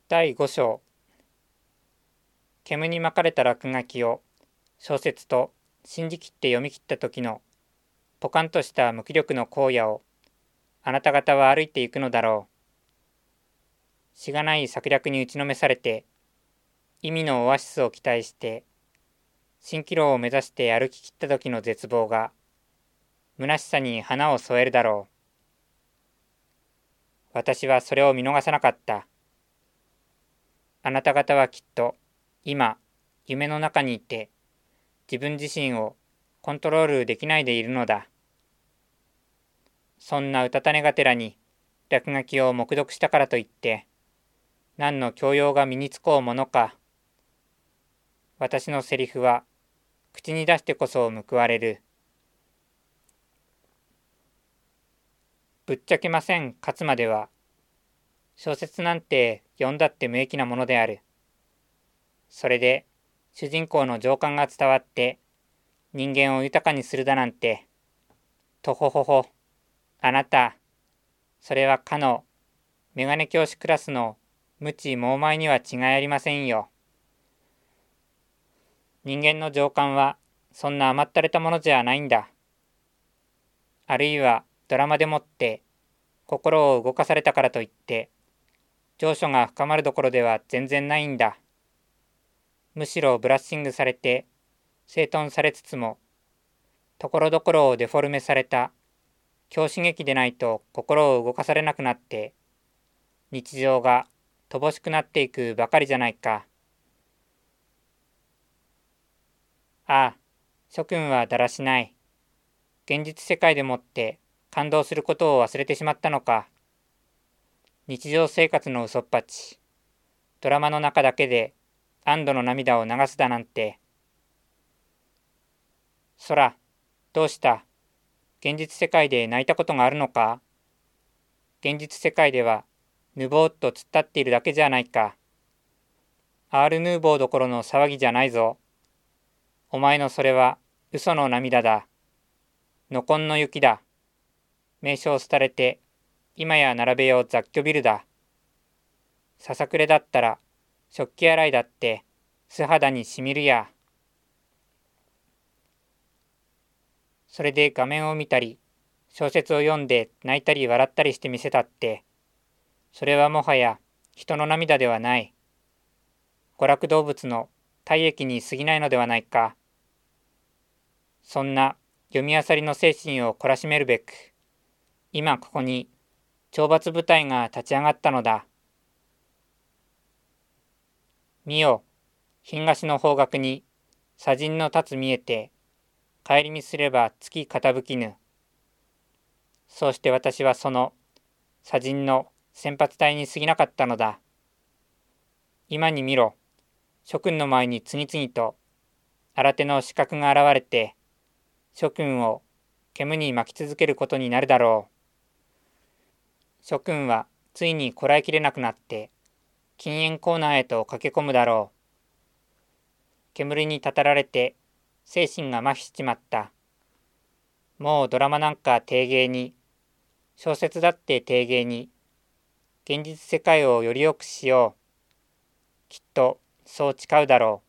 第5章。煙に巻かれた落書きを小説と信じきって読み切った時のポカンとした無気力の荒野をあなた方は歩いていくのだろう。しがない策略に打ちのめされて、意味のオアシスを期待して蜃気楼を目指して歩き切った時の絶望が虚しさに花を添えるだろう。私はそれを見逃さなかった。あなた方はきっと今夢の中にいて自分自身をコントロールできないでいるのだ。そんなうたた寝がてらに落書きを黙読したからといって何の教養が身につこうものか。私のセリフは口に出してこそ報われる。ぶっちゃけません勝までは小説なんて読んだって無益なものである。それで主人公の情感が伝わって人間を豊かにするだなんて、とほほほ、あなた、それはかのメガネ教師クラスの無知猛邁には違いありませんよ。人間の情感はそんな甘ったれたものじゃないんだ。あるいはドラマでもって心を動かされたからといって情緒が深まるどころでは全然ないんだ。むしろブラッシングされて整頓されつつもところどころをデフォルメされた強刺激でないと心を動かされなくなって日常が乏しくなっていくばかりじゃないか。ああ、諸君はだらしない。現実世界でもって感動することを忘れてしまったのか。日常生活の嘘っぱち、ドラマの中だけで安堵の涙を流すだなんて。そら、どうした？現実世界で泣いたことがあるのか？現実世界ではぬぼーっと突っ立っているだけじゃないか。アール・ヌーボーどころの騒ぎじゃないぞ。お前のそれは嘘の涙だ。のこんの雪だ。名称廃れて今や並べよう雑居ビルだ。ささくれだったら食器洗いだって素肌にしみるや。それで画面を見たり小説を読んで泣いたり笑ったりしてみせたって、それはもはや人の涙ではない。娯楽動物の体液に過ぎないのではないか。そんな読み漁りの精神を懲らしめるべく、今ここに懲罰部隊が立ち上がったのだ。見よ、東の方角に砂塵の立つ見えて、帰り見すれば月傾きぬ。そうして私はその砂塵の先発隊に過ぎなかったのだ。今に見ろ、諸君の前に次々と新手の刺客が現れて、諸君を煙に巻き続けることになるだろう。諸君はついにこらえきれなくなって、禁煙コーナーへと駆け込むだろう。煙にたたられて精神が麻痺しちまった。もうドラマなんか定芸に、小説だって定芸に、現実世界をより良くしよう。きっとそう誓うだろ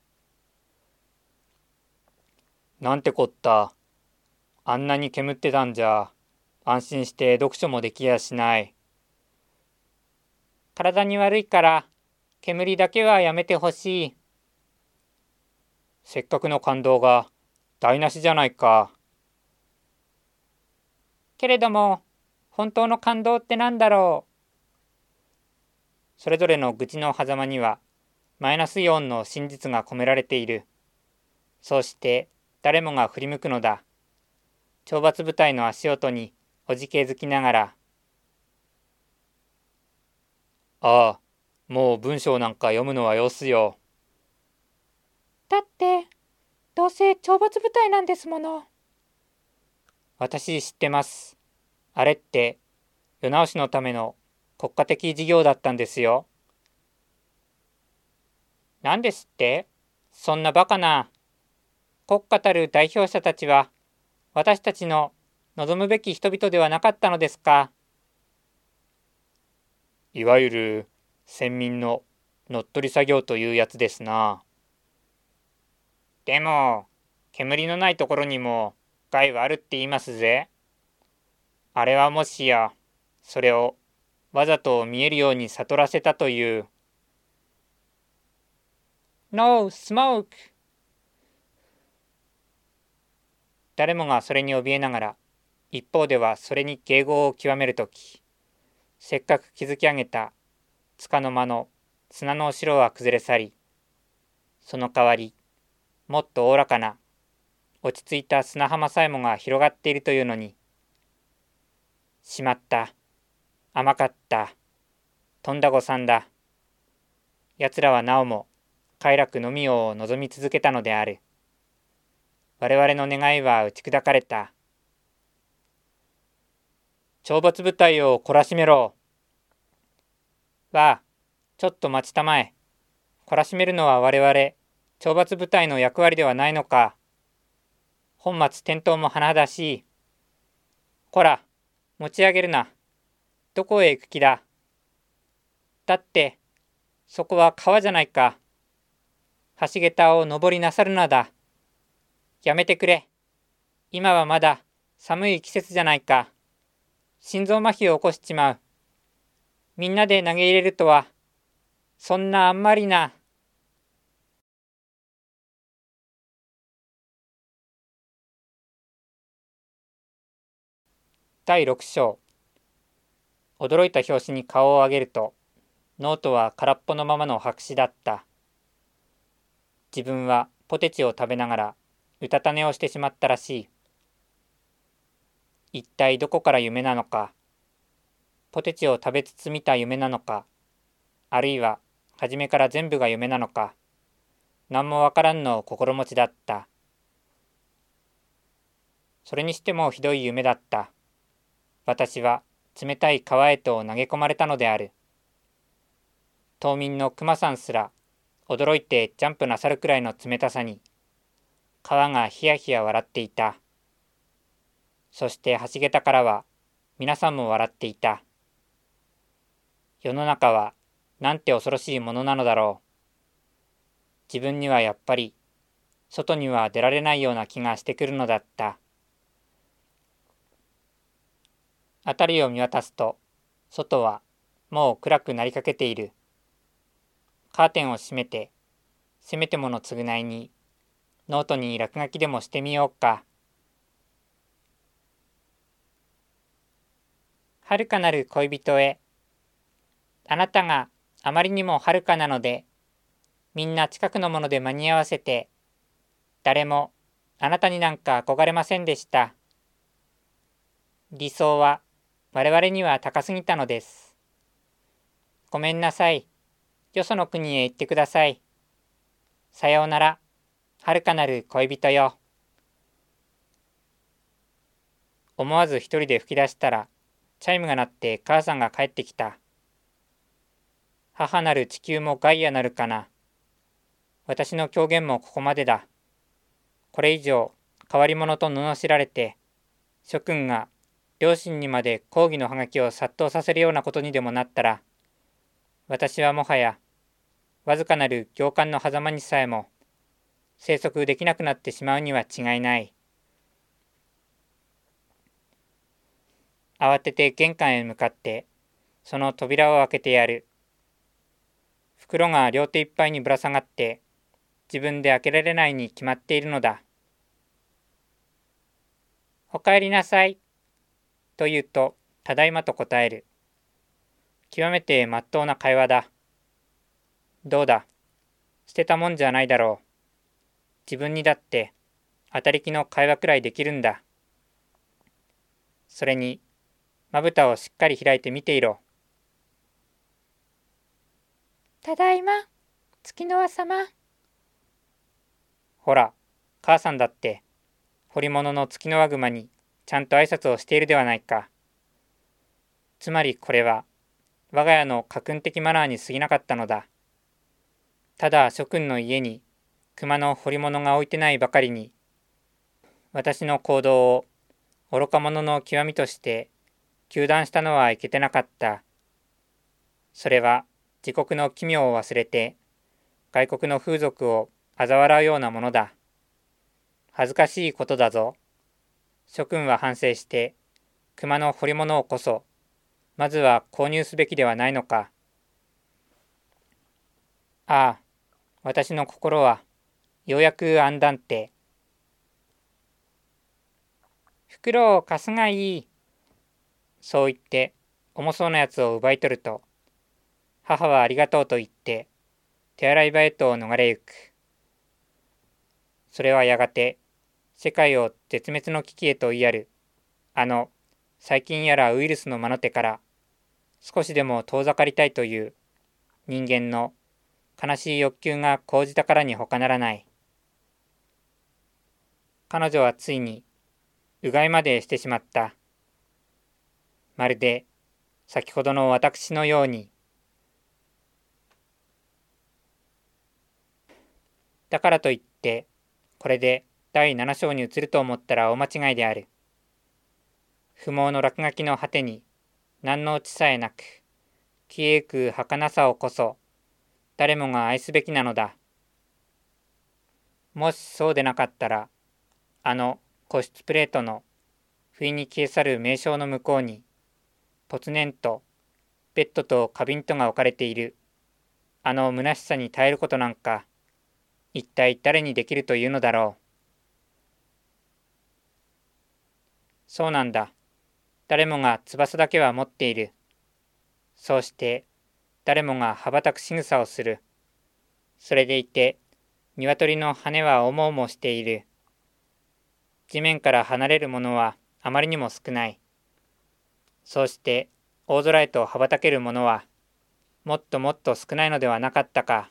う。なんてこった。あんなに煙ってたんじゃ、安心して読書もできやしない。体に悪いから、煙だけはやめてほしい。せっかくの感動が台無しじゃないか。けれども、本当の感動ってなんだろう。それぞれの愚痴の狭間には、マイナスイオンの真実が込められている。そうして誰もが振り向くのだ。懲罰部隊の足音におじけづきながら。ああ、もう文章なんか読むのはよすよ。だって、どうせ懲罰部隊なんですもの。私知ってます。あれって世直しのための国家的事業だったんですよ。なんですって？そんなバカな。国家たる代表者たちは私たちの望むべき人々ではなかったのですか。いわゆる先民の乗っ取り作業というやつですな。でも、煙のないところにも害はあるって言いますぜ。あれはもしや、それをわざと見えるように悟らせたという。No smoke! 誰もがそれに怯えながら、一方ではそれに迎合を極めるとき、せっかく築き上げた束の間の砂の城は崩れ去り、その代わり、もっとおおらかな、落ち着いた砂浜さえもが広がっているというのに、しまった、甘かった、とんだ誤算だ。奴らはなおも快楽のみを望み続けたのである。我々の願いは打ち砕かれた。懲罰部隊を懲らしめろ。わあ、ちょっと待ちたまえ。懲らしめるのは我々、懲罰部隊の役割ではないのか。本末転倒も甚だしい。こら、持ち上げるな。どこへ行く気だ。だって、そこは川じゃないか。橋桁を登りなさるなだ。やめてくれ。今はまだ寒い季節じゃないか。心臓麻痺を起こしちまう。みんなで投げ入れるとは、そんなあんまりな。第6章。驚いた拍子に顔を上げると、ノートは空っぽのままの白紙だった。自分はポテチを食べながらうたた寝をしてしまったらしい。一体どこから夢なのか、ポテチを食べつつ見た夢なのか、あるいは初めから全部が夢なのか、何もわからんの心持ちだった。それにしてもひどい夢だった。私は冷たい川へと投げ込まれたのである。島民のクマさんすら驚いてジャンプなさるくらいの冷たさに、川がヒヤヒヤ笑っていた。そして橋桁からは皆さんも笑っていた。世の中はなんて恐ろしいものなのだろう。自分にはやっぱり外には出られないような気がしてくるのだった。辺りを見渡すと、外はもう暗くなりかけている。カーテンを閉めて、せめてもの償いに、ノートに落書きでもしてみようか。遥かなる恋人へ。あなたがあまりにも遥かなので、みんな近くのもので間に合わせて、誰もあなたになんか憧れませんでした。理想は我々には高すぎたのです。ごめんなさい。よその国へ行ってください。さようなら、遥かなる恋人よ。思わず一人で吹き出したら、チャイムが鳴って母さんが帰ってきた。母なる地球もガイアなるかな。私の狂言もここまでだ。これ以上変わり者と罵られて、諸君が両親にまで抗議のハガキを殺到させるようなことにでもなったら、私はもはやわずかなる行間の狭間にさえも生息できなくなってしまうには違いない。慌てて玄関へ向かってその扉を開けてやる。袋が両手いっぱいにぶら下がって自分で開けられないに決まっているのだ。おかえりなさい。と言うと、ただいまと答える。極めてまっとうな会話だ。どうだ、捨てたもんじゃないだろう。自分にだって当たりきの会話くらいできるんだ。それに、まぶたをしっかり開いて見ていろ。ただいま、月の輪様。ほら、母さんだって、彫り物の月の輪熊にちゃんと挨拶をしているではないか。つまりこれは、我が家の家訓的マナーに過ぎなかったのだ。ただ諸君の家に熊の彫り物が置いてないばかりに、私の行動を愚か者の極みとして糾弾したのはいけてなかった。それは自国の奇妙を忘れて外国の風俗を嘲笑うようなものだ。恥ずかしいことだぞ。諸君は反省して熊の彫り物をこそまずは購入すべきではないのか。ああ、私の心はようやく安断って。袋を貸すがいい。そう言って重そうなやつを奪い取ると、母はありがとうと言って手洗い場へと逃れゆく。それはやがて世界を絶滅の危機へと追いやる細菌やらウイルスの魔の手から少しでも遠ざかりたいという人間の悲しい欲求が高じたからに他ならない。彼女はついにうがいまでしてしまった。まるで先ほどの私のように。だからといってこれで第7章に移ると思ったら大間違いである。不毛の落書きの果てに何のオチさえなく消えゆく儚さをこそ誰もが愛すべきなのだ。もしそうでなかったら個室プレートの不意に消え去る名称の向こうにぽつねんとベッドと花瓶とが置かれている虚しさに耐えることなんか一体誰にできるというのだろう。そうなんだ。誰もが翼だけは持っている。そうして誰もが羽ばたく仕草をする。それでいて鶏の羽は重々している。地面から離れるものはあまりにも少ない。そうして大空へと羽ばたけるものはもっともっと少ないのではなかったか。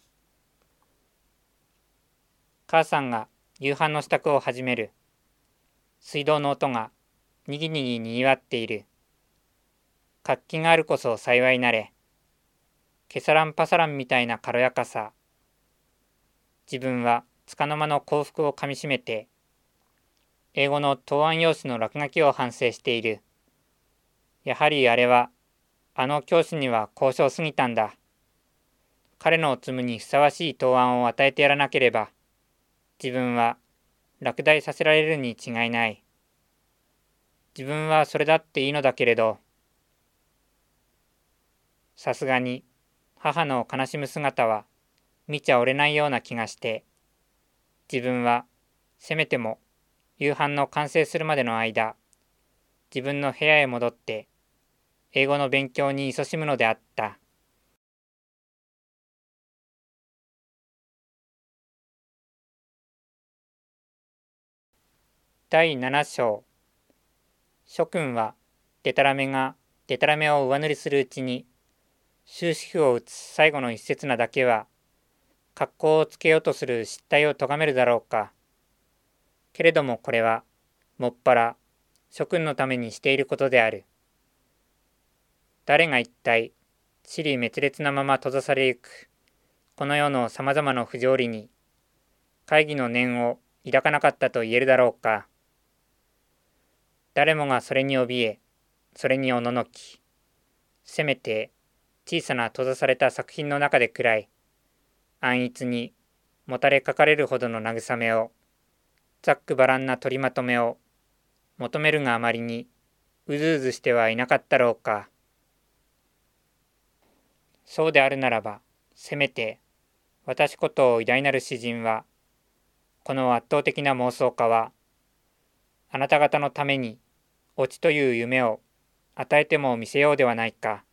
母さんが夕飯の支度を始める。水道の音がにぎにぎにぎわっている。活気があるこそ幸いなれ。ケサランパサランみたいな軽やかさ。自分は束の間の幸福をかみしめて、英語の答案用紙の落書きを反省している。やはりあれは、教師には高尚すぎたんだ。彼の積むにふさわしい答案を与えてやらなければ、自分は落第させられるに違いない。自分はそれだっていいのだけれど、さすがに母の悲しむ姿は見ちゃおれないような気がして、自分はせめても夕飯の完成するまでの間、自分の部屋へ戻って英語の勉強に勤しむのであった。第7章。諸君はデタラメがデタラメを上塗りするうちに終止符を打つ最後の一節なだけは格好をつけようとする失態を咎めるだろうか。けれどもこれはもっぱら諸君のためにしていることである。誰が一体支離滅裂なまま閉ざされゆくこの世のさまざまな不条理に懐疑の念を抱かなかったと言えるだろうか。誰もがそれに怯え、それにおののき、せめて小さな閉ざされた作品の中でくらい、安逸にもたれかかれるほどの慰めを、ざっくばらんな取りまとめを求めるがあまりにうずうずしてはいなかったろうか。そうであるならば、せめて私こと偉大なる詩人は、この圧倒的な妄想家は、あなた方のためにオチという夢を与えても見せようではないか。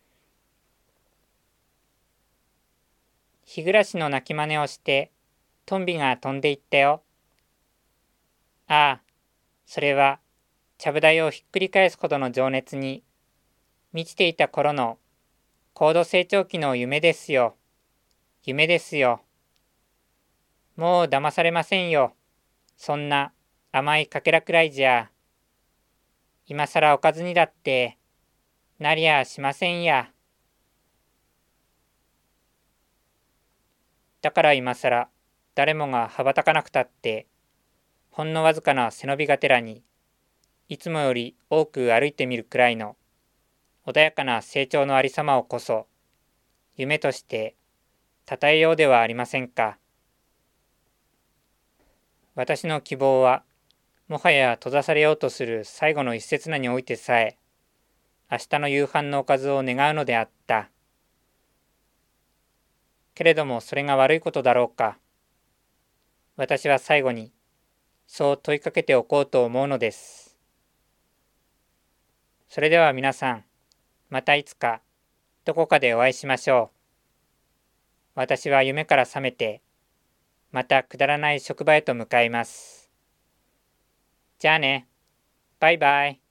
日暮らしの鳴き真似をしてトンビが飛んでいったよ。ああ、それはちゃぶ台をひっくり返すほどの情熱に満ちていた頃の高度成長期の夢ですよ。夢ですよ。もう騙されませんよ。そんな甘いかけらくらいじゃ。今さらおかずにだってなりゃしませんや。だから今さら誰もが羽ばたかなくたってほんのわずかな背伸びがてらにいつもより多く歩いてみるくらいの穏やかな成長のありさまをこそ夢として称えようではありませんか。私の希望は、もはや閉ざされようとする最後の一刹那においてさえ、明日の夕飯のおかずを願うのであった。けれどもそれが悪いことだろうか。私は最後に、そう問いかけておこうと思うのです。それでは皆さん、またいつか、どこかでお会いしましょう。私は夢から覚めて、またくだらない職場へと向かいます。じゃあね。バイバイ。